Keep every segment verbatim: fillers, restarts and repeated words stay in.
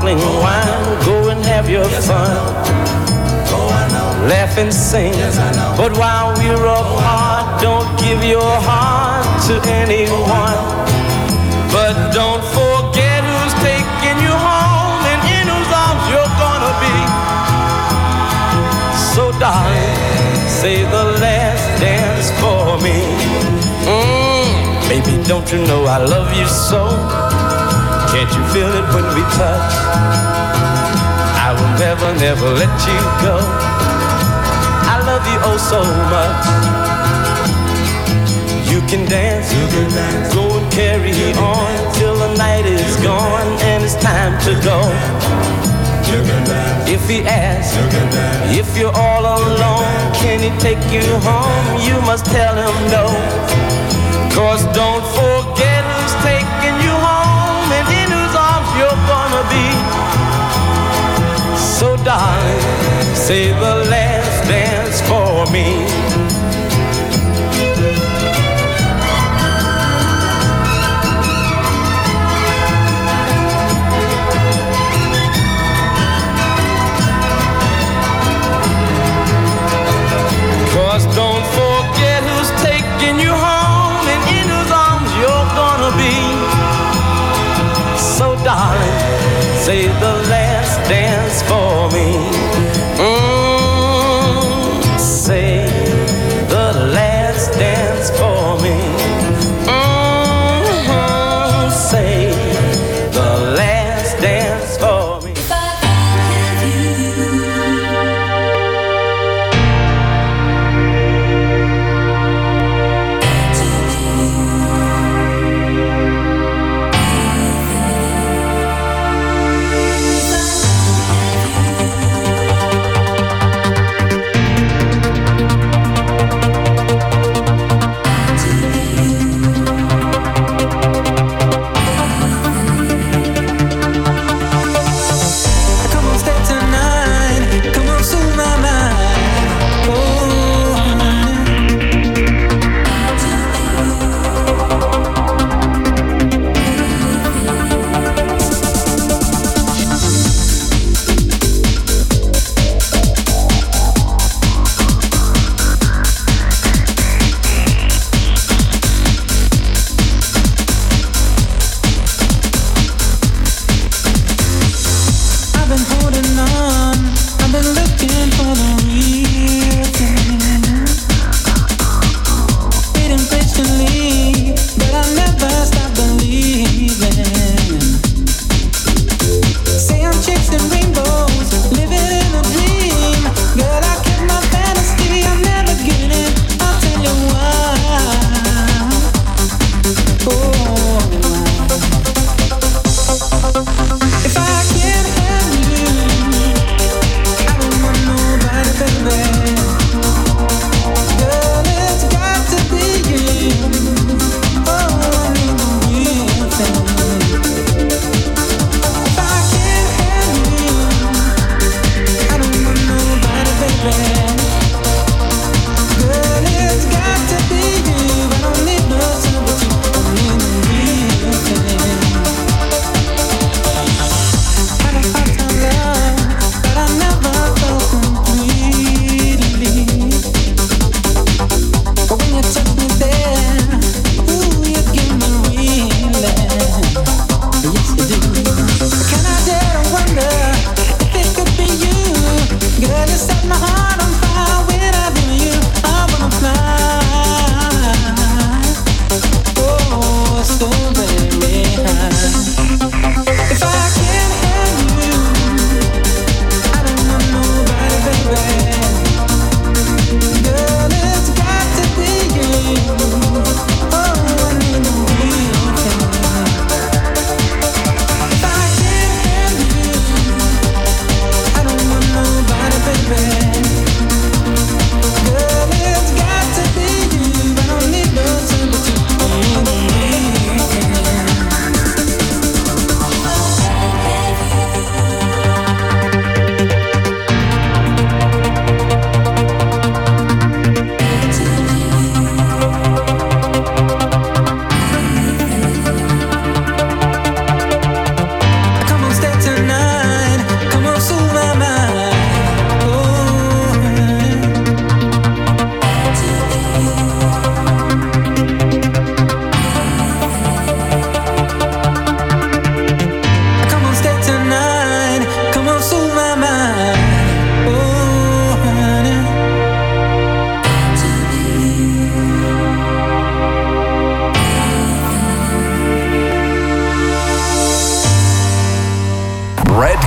sparkling wine. Go and have your fun. Laugh and sing. But while we're apart, don't give your heart to anyone. But don't forget who's taking you home and in whose arms you're gonna be. So darling, say the last dance for me. Mm, baby, don't you know I love you so? Can't you feel it when we touch? I will never, never let you go. I love you oh so much. You can dance, you can dance. Go and carry on till the night is gone and it's time to go. If he asks, if you're all alone, can he take you home? You must tell him no. Cause don't forget who's taking you home and in whose arms you're gonna be. So darling, say the last dance for me. Cause don't forget who's taking you home and in whose arms you're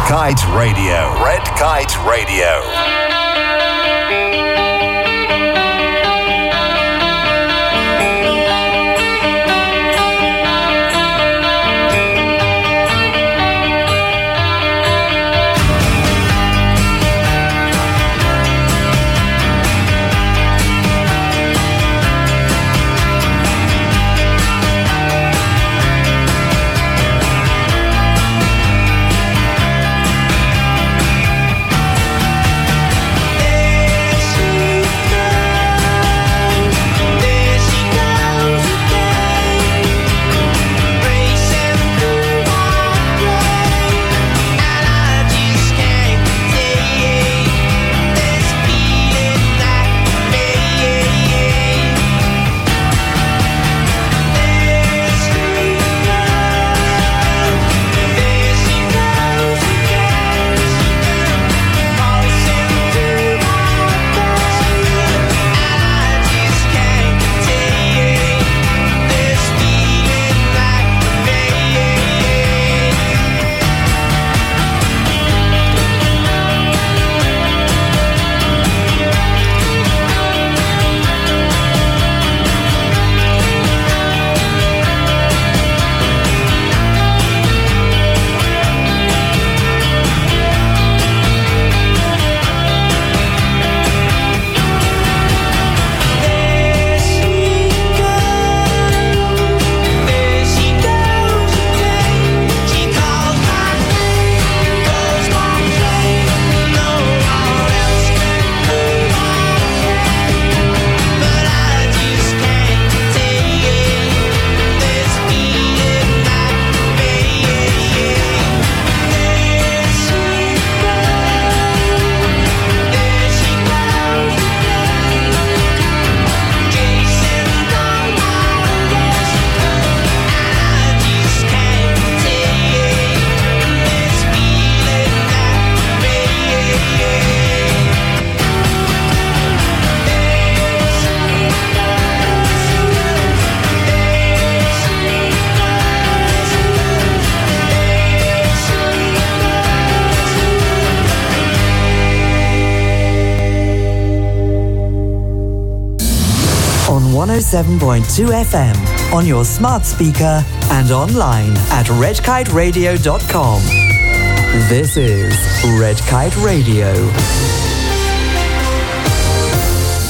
Kite Radio. Red Kite Radio. one oh seven point two F M, on your smart speaker and online at red kite radio dot com. This is Red Kite Radio.